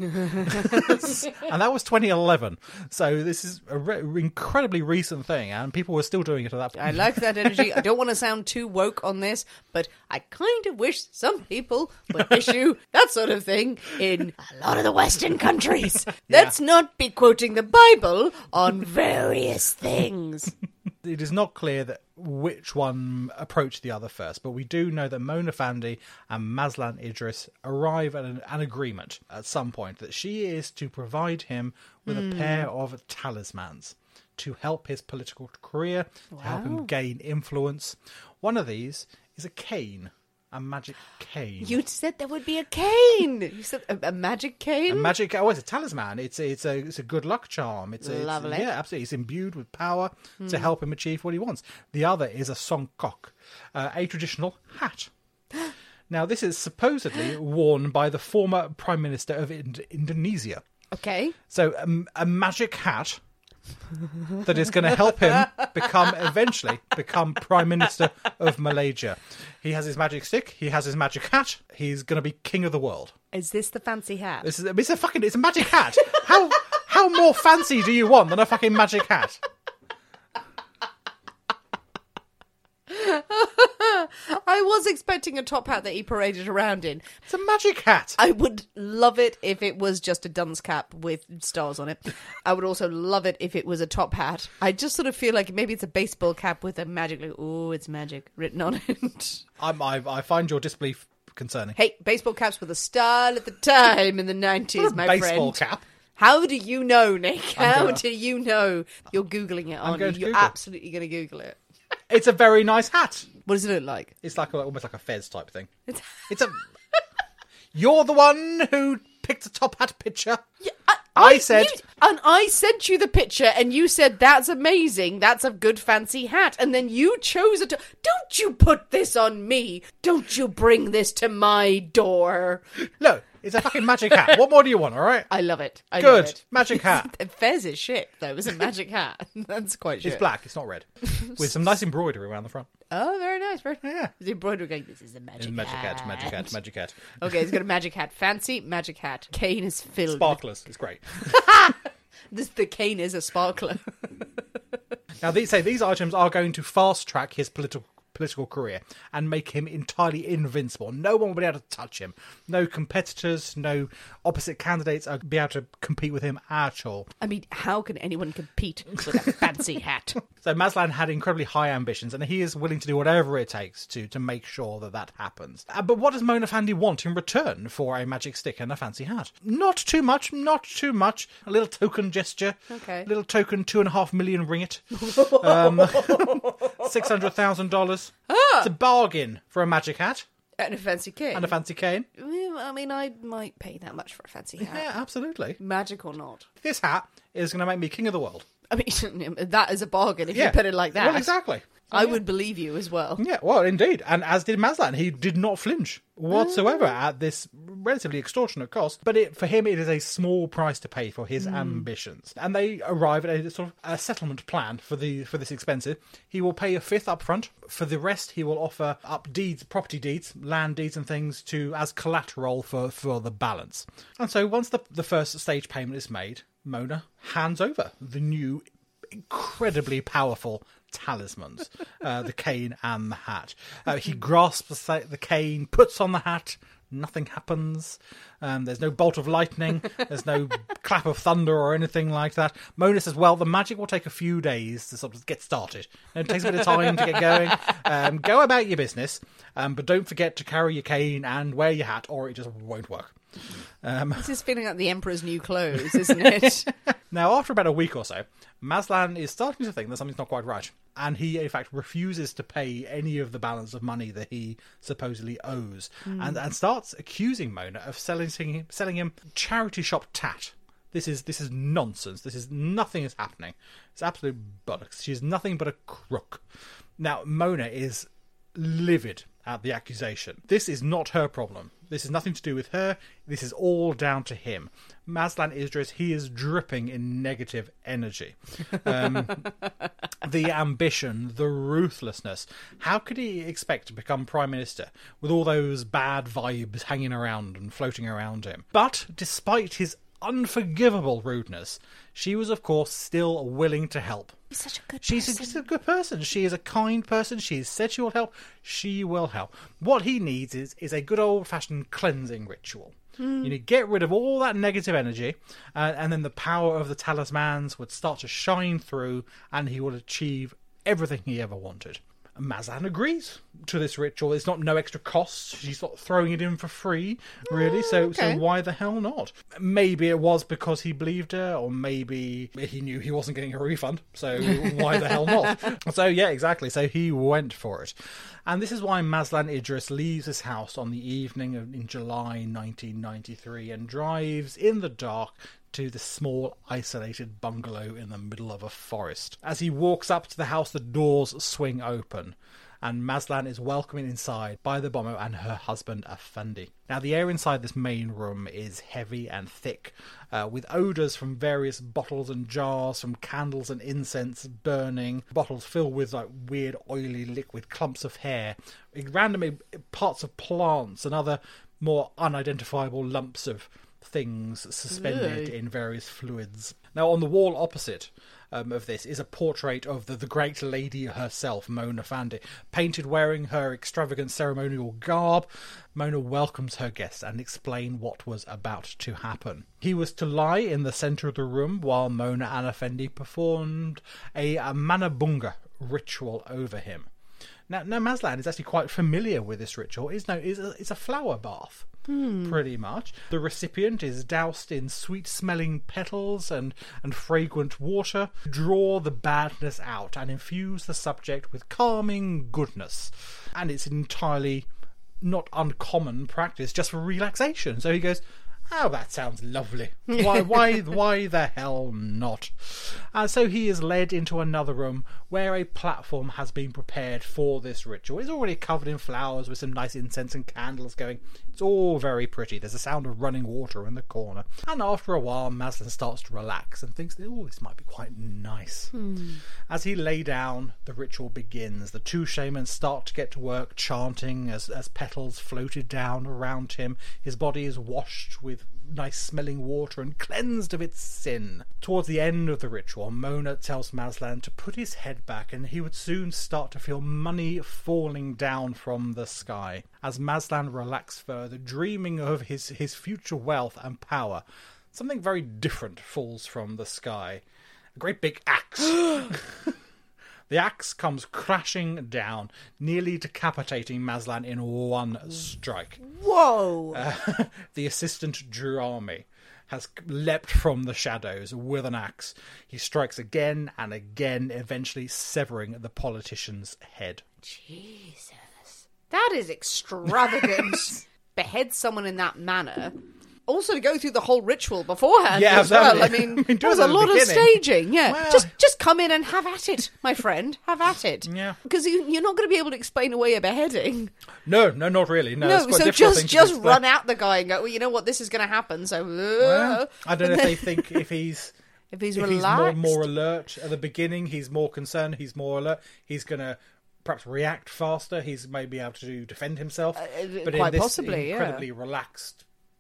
that was twenty eleven. So this is an re- incredibly recent thing, and people were still doing it at that point. I like that energy. I don't want to sound too woke on this, but I kind of wish some people would issue that sort of thing in a lot of the Western countries. Let's not be quoting the Bible on various things. It is not clear that which one approached the other first, but we do know that Mona Fandi and Maslan Idris arrive at an, an agreement at some point that she is to provide him with Mm. a pair of talismans to help his political career, to help him Wow. gain influence. One of these is a cane, a magic cane. You said there would be a cane. You said a, a magic cane? A magic, oh, it's a talisman. It's a, it's a, it's a good luck charm. It's a, it's- Lovely. yeah, absolutely. It's imbued with power to help him achieve what he wants. The other is a songkok, uh, a traditional hat. Now, this is supposedly worn by the former Prime Minister of Ind- Indonesia. Okay. So, um, a magic hat that is going to help him become, eventually, become Prime Minister of Malaysia. He has his magic stick. He has his magic hat. He's going to be king of the world. Is this the fancy hat? This is it's a fucking it's a magic hat. How how more fancy do you want than a fucking magic hat? I was expecting a top hat that he paraded around in. It's a magic hat. I would love it if it was just a dunce cap with stars on it. I would also love it if it was a top hat. I just sort of feel like maybe it's a baseball cap with a magic, like, oh, it's magic written on it. I'm, I I find your disbelief concerning. Hey, baseball caps were the style at the time in the nineties, Not a my baseball friend. cap. How do you know, Nick? I'm How gonna- do you know? You're Googling it, aren't you? going to You're Google. absolutely going to Google it. It's a very nice hat. What does it look like? It's like a, almost like a fez type thing. It's... It's a. You're the one who picked a top hat picture. Yeah, I, I said- you- and I sent you the picture, and you said that's amazing. That's a good fancy hat, and then you chose it. To, don't you put this on me? Don't you bring this to my door? Look, it's a fucking magic hat. What more do you want? All right. I love it. I love Good it. magic hat. Fez is shit, though. It's a magic hat. That's quite shit. It's black. It's not red. With some nice embroidery around the front. Oh, very nice. Very nice. Yeah. The embroidery going, this is a magic, It's magic hat. Magic hat. Magic hat. Okay, it's got a magic hat. Fancy magic hat. Cane is filled. Sparklers. It's great. With... This, the cane is a sparkler. Now, these say these items are going to fast track his political political career and make him entirely invincible. No one will be able to touch him. No competitors, no opposite candidates are be able to compete with him at all. I mean, how can anyone compete with a fancy hat? So Maslan had incredibly high ambitions, and he is willing to do whatever it takes to to make sure that that happens. Uh, but what does Mona Fandi want in return for a magic stick and a fancy hat? Not too much, not too much. A little token gesture. Okay. A little token two and a half million ringgit. um, Six hundred thousand dollars. It's a bargain for a magic hat And a fancy cane. and a fancy cane. Well, I mean, I might pay that much for a fancy hat. Yeah, absolutely. Magic or not. This hat is going to make me king of the world. I mean, that is a bargain if Yeah. you put it like that. Well, exactly. I would believe you as well. Yeah, well, indeed. And as did Maslan. He did not flinch whatsoever Ah. at this relatively extortionate cost. But it, for him, it is a small price to pay for Hmm. his ambitions. And they arrive at a sort of a settlement plan for the for this expensive. He will pay a fifth up front. For the rest, he will offer up deeds, property deeds, land deeds and things to as collateral for, for the balance. And so once the, the first stage payment is made, Mona hands over the new incredibly powerful talismans, uh, the cane and the hat. Uh, he grasps the, the cane, puts on the hat, nothing happens. Um, there's no bolt of lightning, there's no clap of thunder or anything like that. Mona says, well, the magic will take a few days to sort of get started. It takes a bit of time to get going. Um, go about your business, um, but don't forget to carry your cane and wear your hat, or it just won't work. Um, this is feeling like the Emperor's new clothes, isn't it? Now, after about a week or so, Mazlan is starting to think that something's not quite right. And he, in fact, refuses to pay any of the balance of money that he supposedly owes. Mm. And, and starts accusing Mona of selling, selling him charity shop tat. This is this is nonsense. This is nothing is happening. It's absolute bollocks. She's nothing but a crook. Now, Mona is livid at the accusation. This is not her problem. This is nothing to do with her. This is all down to him. Mazlan Idris, he is dripping in negative energy. Um, the ambition, the ruthlessness. How could he expect to become Prime Minister with all those bad vibes hanging around and floating around him? But despite his unforgivable rudeness, she was, of course, still willing to help. She's such a good She's person. A, she's a good person. She is a kind person. She has said she will help. She will help. What he needs is, is a good old-fashioned cleansing ritual. Mm. You need to get rid of all that negative energy, uh, and then the power of the talismans would start to shine through, and he would achieve everything he ever wanted. Mazlan agrees to this ritual. It's not no extra cost. She's not throwing it in for free, really. Oh, so, okay. so why the hell not? Maybe it was because he believed her, or maybe he knew he wasn't getting a refund. So why the hell not? So yeah, exactly. So he went for it, and this is why Mazlan Idris leaves his house on the evening of in July nineteen ninety-three and drives in the dark to the small, isolated bungalow in the middle of a forest. As he walks up to the house, the doors swing open, and Mazlan is welcomed inside by the bomber and her husband, Afandi. Now, the air inside this main room is heavy and thick, uh, with odours from various bottles and jars, from candles and incense burning, bottles filled with like weird, oily liquid clumps of hair, randomly parts of plants and other more unidentifiable lumps of things suspended Ugh. in various fluids. Now, on the wall opposite um, of this is a portrait of the, the great lady herself, Mona Afandi, painted wearing her extravagant ceremonial garb. Mona welcomes her guests and explains what was about to happen. He was to lie in the centre of the room while Mona and Afandi performed a, a Manabunga ritual over him. Now, now Mazlan is actually quite familiar with this ritual. It's, no, it's, a, it's a flower bath. Hmm. Pretty much. The recipient is doused in sweet-smelling petals and, and fragrant water to draw the badness out and infuse the subject with calming goodness. And it's entirely not uncommon practice just for relaxation. So he goes, oh, that sounds lovely. Why, why, why the hell not? And so he is led into another room where a platform has been prepared for this ritual. It's already covered in flowers with some nice incense and candles going. It's all very pretty. There's a sound of running water in the corner. And after a while, Mazlan starts to relax and thinks, oh, this might be quite nice. Hmm. As he lay down, the ritual begins. The two shamans start to get to work chanting as, as petals floated down around him. His body is washed with nice smelling water and cleansed of its sin. Towards the end of the ritual, Mona tells Mazlan to put his head back and he would soon start to feel money falling down from the sky. As Mazlan relaxed further, dreaming of his, his future wealth and power, something very different falls from the sky. A great big axe. The axe comes crashing down, nearly decapitating Mazlan in one strike. Whoa! Uh, the assistant Jurami has leapt from the shadows with an axe. He strikes again and again, eventually severing the politician's head. Jesus. That is extravagant. Behead someone in that manner. Also to go through the whole ritual beforehand yeah, as well. I I mean, mean there's a lot of staging. Yeah, well, just just come in and have at it, my friend. Have at it. Yeah, because you, you're not going to be able to explain away a beheading. No, no, not really. No, no. It's quite So a difficult just thing to just explain. run out the guy and go. Well, you know what? This is going to happen. So uh, well, I don't know if they think if he's if he's if relaxed, he's more, more alert at the beginning, he's more concerned. He's more alert. He's going to perhaps react faster. He's maybe able to defend himself. Uh, but quite in this possibly, incredibly yeah. relaxed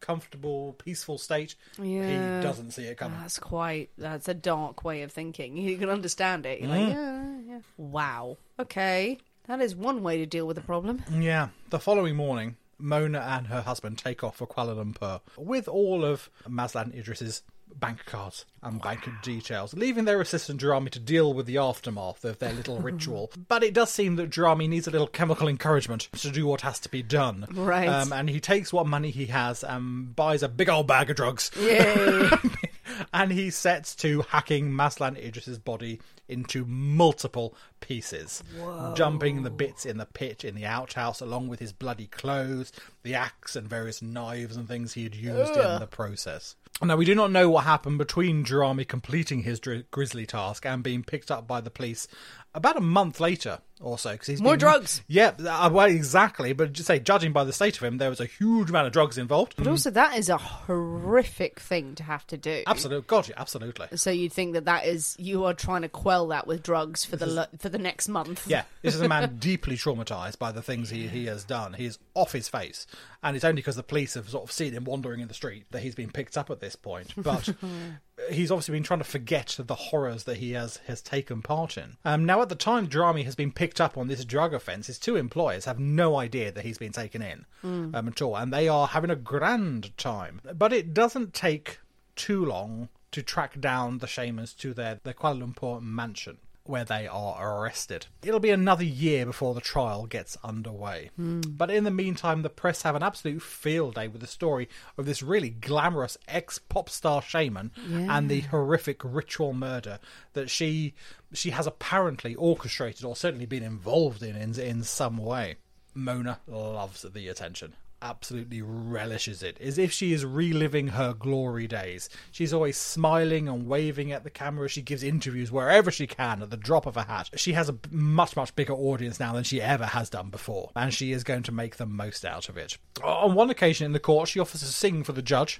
comfortable, peaceful state, Yeah. he doesn't see it coming. That's quite, that's a dark way of thinking. You can understand it. You're like, yeah, yeah. Wow. Okay. That is one way to deal with the problem. Yeah. The following morning, Mona and her husband take off for Kuala Lumpur with all of Maslan Idris's bank cards and bank details, leaving their assistant Jarami to deal with the aftermath of their little ritual. But it does seem that Jarami needs a little chemical encouragement to do what has to be done. Right. Um, and he takes what money he has and buys a big old bag of drugs. Yay. And he sets to hacking Maslan Idris's body into multiple pieces, Whoa. dumping the bits in the pit in the outhouse along with his bloody clothes, the axe and various knives and things he had used Ugh. in the process. Now, we do not know what happened between Jarami completing his dri- grisly task and being picked up by the police about a month later or so. Cause he's More been, drugs. Yeah, uh, well, exactly. But just say, judging by the state of him, there was a huge amount of drugs involved. But also, that is a horrific thing to have to do. Absolutely. God, yeah, absolutely. So you'd think that that is, you are trying to quell that with drugs for the lo- for the next month. Yeah, this is a man deeply traumatised by the things he, he has done. He is off his face. And it's only because the police have sort of seen him wandering in the street that he's been picked up at this point. But he's obviously been trying to forget the horrors that he has, has taken part in. Um, now, at the time Jarami has been picked up on this drug offence, his two employers have no idea that he's been taken in mm. um, at all. And they are having a grand time. But it doesn't take too long to track down the shamans to their, their Kuala Lumpur mansion, where they are arrested. It'll be another year before the trial gets underway. Mm. But in the meantime, the press have an absolute field day with the story of this really glamorous ex-pop star shaman yeah. and the horrific ritual murder that she she has apparently orchestrated or certainly been involved in in, in some way. Mona loves the attention. Absolutely relishes it, as if she is reliving her glory days. She's always smiling and waving at the camera. She gives interviews wherever she can at the drop of a hat. She has a much, much bigger audience now than she ever has done before, and she is going to make the most out of it. On one occasion in the court, she offers to sing for the judge.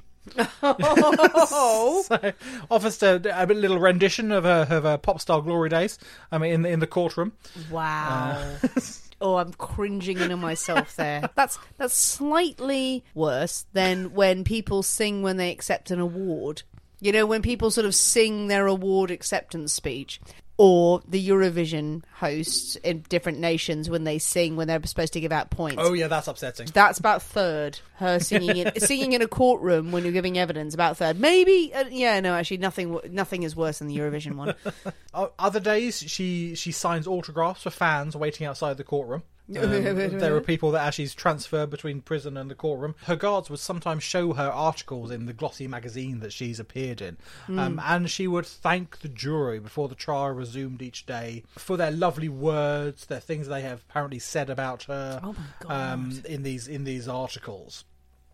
Oh. So, offers a, a little rendition of her, of her pop star glory days. I mean, in the in the courtroom. Wow. Uh, Oh, I'm cringing into myself there. That's that's slightly worse than when people sing when they accept an award. You know, when people sort of sing their award acceptance speech. Or the Eurovision hosts in different nations when they sing when they're supposed to give out points. Oh yeah, that's upsetting. That's about third. Her singing in singing in a courtroom when you're giving evidence, about third. Maybe, uh, yeah, no, actually, nothing nothing is worse than the Eurovision one. Other days, she she signs autographs for fans waiting outside the courtroom. Um, there are people that actually transfer between prison and the courtroom. Her guards would sometimes show her articles in the glossy magazine that she's appeared in. Mm. Um, and she would thank the jury before the trial resumed each day for their lovely words, their things they have apparently said about her oh my God. Um, in these in these articles.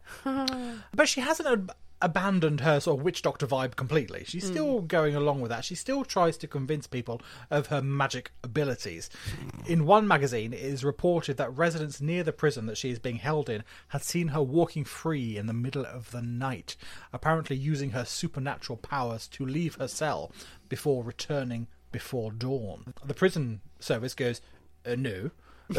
But she hasn't ab- abandoned her sort of witch doctor vibe completely. She's still mm. going along with that. She still tries to convince people of her magic abilities. In one magazine, it is reported that residents near the prison that she is being held in had seen her walking free in the middle of the night, apparently using her supernatural powers to leave her cell before returning before dawn. The prison service goes, uh, no.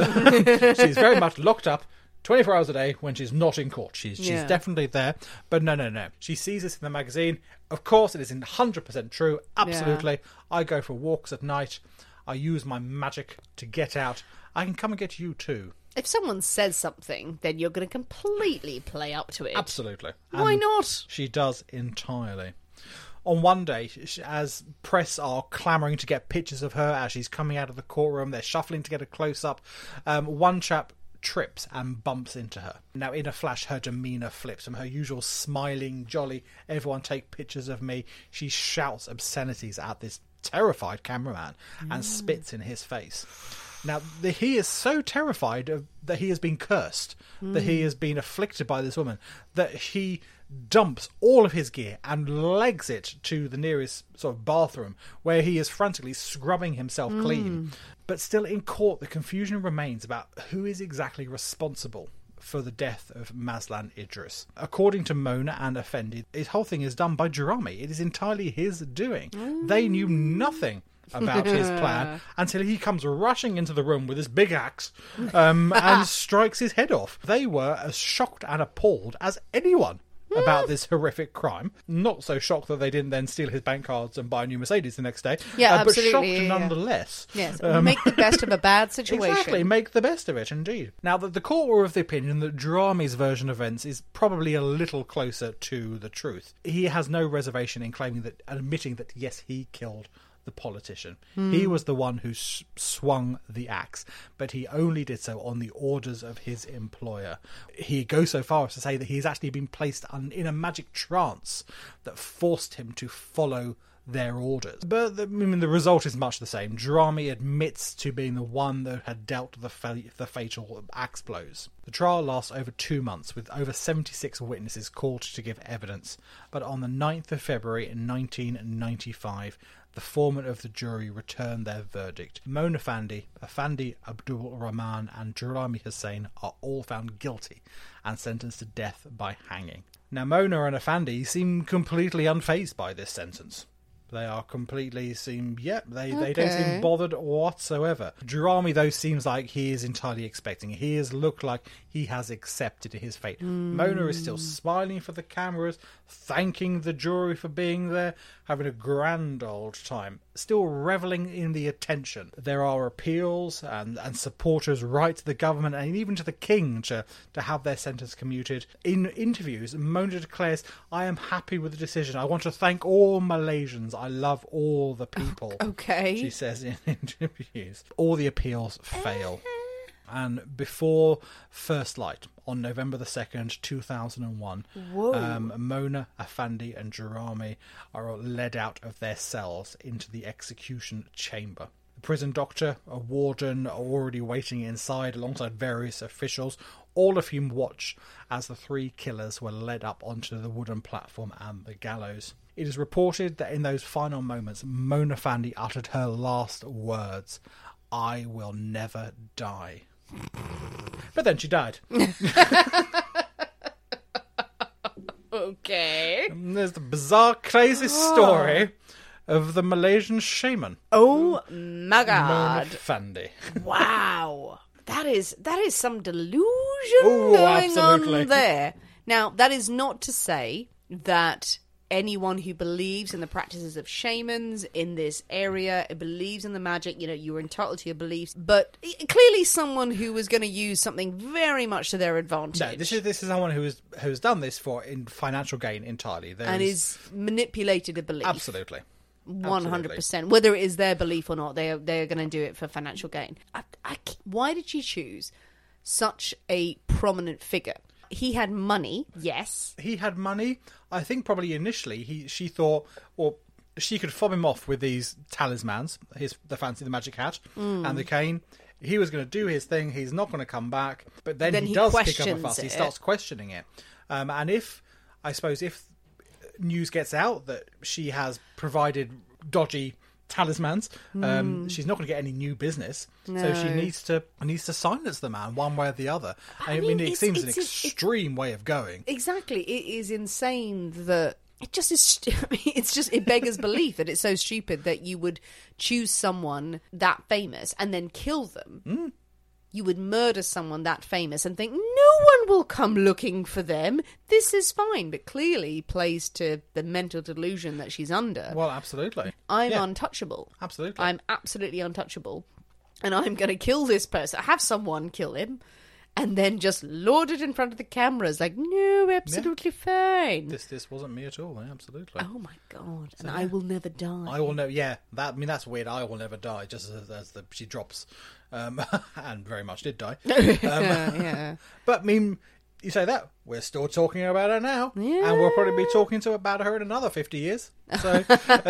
She's very much locked up twenty-four hours a day when she's not in court. She's she's yeah. definitely there. But no, no, no. She sees this in the magazine. Of course, it is one hundred percent true. Absolutely. Yeah. I go for walks at night. I use my magic to get out. I can come and get you too. If someone says something, then you're going to completely play up to it. Absolutely. Why and not? She does entirely. On one day, as press are clamouring to get pictures of her as she's coming out of the courtroom, they're shuffling to get a close-up. Um, one chap trips and bumps into her. Now, in a flash, her demeanour flips from her usual smiling, jolly, everyone take pictures of me. She shouts obscenities at this terrified cameraman mm. and spits in his face. Now, the, he is so terrified of, that he has been cursed, mm. that he has been afflicted by this woman, that he dumps all of his gear and legs it to the nearest sort of bathroom, where he is frantically scrubbing himself mm. clean. But still in court, the confusion remains about who is exactly responsible for the death of Maslan Idris. According to Mona and Effendi, this whole thing is done by Jarami. It is entirely his doing. Mm. They knew nothing about his plan until he comes rushing into the room with his big axe um, and strikes his head off. They were as shocked and appalled as anyone about this horrific crime. Not so shocked that they didn't then steal his bank cards and buy a new Mercedes the next day. Yeah, uh, but absolutely. shocked yeah, yeah. nonetheless. Yes, Um, make the best of a bad situation. Exactly, make the best of it, indeed. Now, the, the court were of the opinion that Jarami's version of events is probably a little closer to the truth. He has no reservation in claiming that, admitting that, yes, he killed the politician. Mm. He was the one who s- swung the axe, but he only did so on the orders of his employer. He goes so far as to say that he's actually been placed un- in a magic trance that forced him to follow their orders. But the, I mean, the result is much the same. Jarami admits to being the one that had dealt the, fa- the fatal axe blows. The trial lasts over two months, with over seventy-six witnesses called to give evidence. But on the ninth of February in nineteen ninety-five, the foreman of the jury returned their verdict. Mona Fandi, Afandi Abdul Rahman and Jarami Hussain are all found guilty and sentenced to death by hanging. Now, Mona and Afandi seem completely unfazed by this sentence. They are completely seem, yep, yeah, they, okay. they don't seem bothered whatsoever. Jarami, though, seems like he is entirely expecting. He has looked like he has accepted his fate. Mm. Mona is still smiling for the cameras, thanking the jury for being there, having a grand old time, still revelling in the attention. There are appeals and, and supporters write to the government and even to the king to, to have their sentence commuted. In interviews, Mona declares, "I am happy with the decision. I want to thank all Malaysians. I love all the people." Okay. She says in interviews. All the appeals fail. And before first light, on November the second, two thousand one, um, Mona, Afandi and Jarami are led out of their cells into the execution chamber. The prison doctor, a warden, are already waiting inside alongside various officials, all of whom watch as the three killers were led up onto the wooden platform and the gallows. It is reported that in those final moments, Mona Fandi uttered her last words, "I will never die." But then she died. Okay. And there's the bizarre, crazy story of the Malaysian shaman. Oh my God. Mona Fandi. Wow. That is that is some delusion Ooh, going absolutely. on there. Now, that is not to say that anyone who believes in the practices of shamans in this area, believes in the magic, you know, you're entitled to your beliefs, but clearly someone who was going to use something very much to their advantage. No, this is this is someone who has who's done this for in financial gain entirely. There and is... is manipulated a belief. Absolutely. one hundred percent. Whether it is their belief or not, they are, they are going to do it for financial gain. I, I, why did she choose such a prominent figure? He had money, yes. He had money. I think probably initially he she thought, or she could fob him off with these talismans, his the fancy, the magic hat, mm. and the cane. He was going to do his thing. He's not going to come back. But then, then he, he does kick up a fuss. it. He starts questioning it. Um, and if, I suppose, if news gets out that she has provided dodgy talismans, um, mm. she's not going to get any new business, no. so she needs to needs to silence the man one way or the other. I, I mean, mean, it seems it's, an it's, extreme way of going. Exactly, it is insane that it just is. I mean, it's just it beggars belief that it's so stupid that you would choose someone that famous and then kill them. Mm. You would murder someone that famous and think no one will come looking for them. This is fine, but clearly plays to the mental delusion that she's under. Well, absolutely. I'm yeah. untouchable. Absolutely. I'm absolutely untouchable. And I'm going to kill this person. Have someone kill him. And then just lord it in front of the cameras. Like, no, absolutely yeah. fine. This this wasn't me at all. Yeah, absolutely. Oh, my God. So, and yeah. I will never die. I will never... Yeah, that, I mean, that's weird. I will never die, just as, as the she drops. Um, and very much did die. Um, yeah. But, I mean... You say that, we're still talking about her now. Yeah. And we'll probably be talking to about her in another fifty years. So,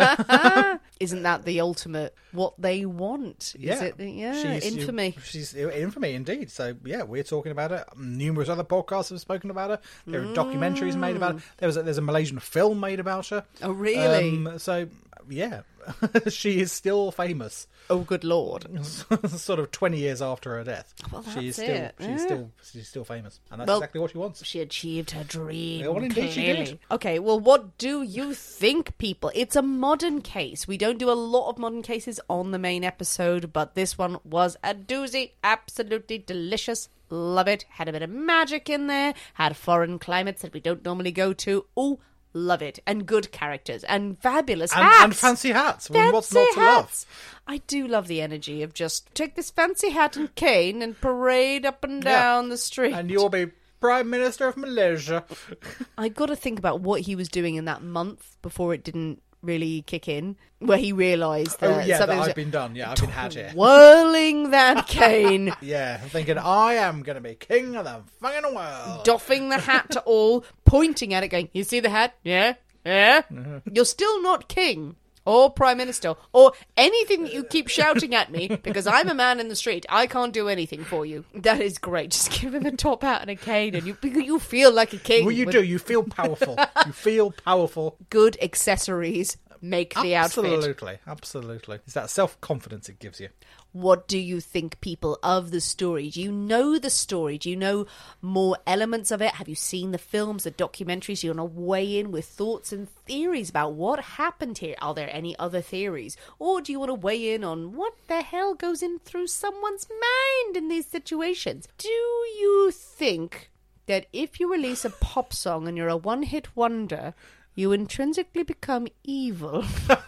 isn't that the ultimate what they want? Yeah. Is it? Yeah, she's, infamy. She's infamy indeed. So, yeah, we're talking about her. Numerous other podcasts have spoken about her. There are mm. documentaries made about her. There was a, there's a Malaysian film made about her. Oh, really? Um, so, yeah, she is still famous. Oh, good Lord! Sort of twenty years after her death, well, that's she is still it. she's yeah. still she's still famous, and that's well, exactly what she wants. She achieved her dream. Well, indeed, clearly. she did. Okay, well, what do you think, people? It's a modern case. We don't do a lot of modern cases on the main episode, but this one was a doozy, absolutely delicious. love it. Had a bit of magic in there. Had foreign climates that we don't normally go to. Oh, love it. And good characters. And fabulous and, hats. And fancy hats. Well, Fancy what's not to hats. love? I do love the energy of just take this fancy hat and cane and parade up and down Yeah. the street. And you'll be Prime Minister of Malaysia. I got to think about what he was doing in that month before it didn't really kick in, where he realised that Oh, yeah, that something I've was been done. Yeah, I've been had here. whirling that cane, Yeah, thinking, I am going to be king of the fucking world. doffing the hat to all, pointing at it, going, you see the hat? Yeah? Yeah? You're still not king or prime minister or anything that you keep shouting at me because I'm a man in the street. I can't do anything for you. That is great. Just give him a top hat and a cane and you, you feel like a king. Well, you with do. You feel powerful. You feel powerful. good accessories make the outfit. Absolutely. Absolutely. It's that self-confidence it gives you. What do you think, people, of the story? Do you know the story? Do you know more elements of it? Have you seen the films, the documentaries? Do you want to weigh in with thoughts and theories about what happened here? Are there any other theories? Or do you want to weigh in on what the hell goes in through someone's mind in these situations? Do you think that if you release a pop song and you're a one-hit wonder, you intrinsically become evil?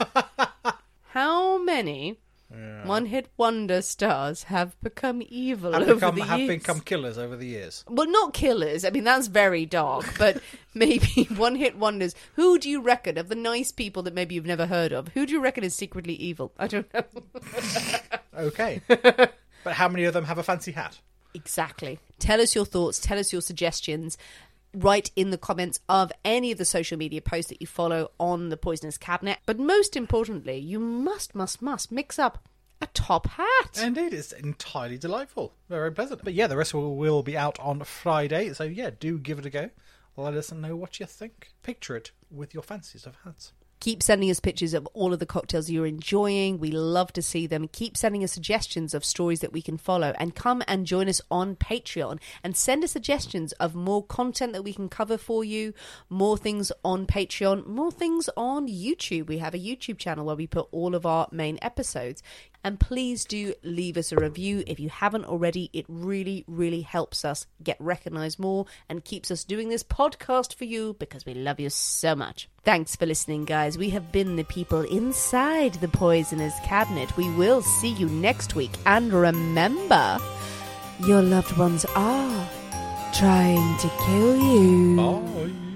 How many... Yeah. One-hit wonder stars have become evil Have, over become, the have years. become killers over the years. Well, not killers. I mean, that's very dark. But maybe one-hit wonders. Who do you reckon, of the nice people that maybe you've never heard of, who do you reckon is secretly evil? I don't know. Okay. But how many of them have a fancy hat? Exactly. Tell us your thoughts. Tell us your suggestions. Write in the comments of any of the social media posts that you follow on the Poisonous Cabinet. But most importantly, you must, must, must mix up a top hat. Indeed, it's entirely delightful. Very pleasant. But yeah, the rest will, will be out on Friday. So yeah, do give it a go. Let us know what you think. Picture it with your fancies of hats. Keep sending us pictures of all of the cocktails you're enjoying. We love to see them. Keep sending us suggestions of stories that we can follow. And come and join us on Patreon. And send us suggestions of more content that we can cover for you. More things on Patreon. More things on YouTube. We have a YouTube channel where we put all of our main episodes. And please do leave us a review if you haven't already. It really, really helps us get recognised more and keeps us doing this podcast for you because we love you so much. Thanks for listening, guys. We have been the people inside the Poisoner's Cabinet. We will see you next week. And remember, your loved ones are trying to kill you. Bye.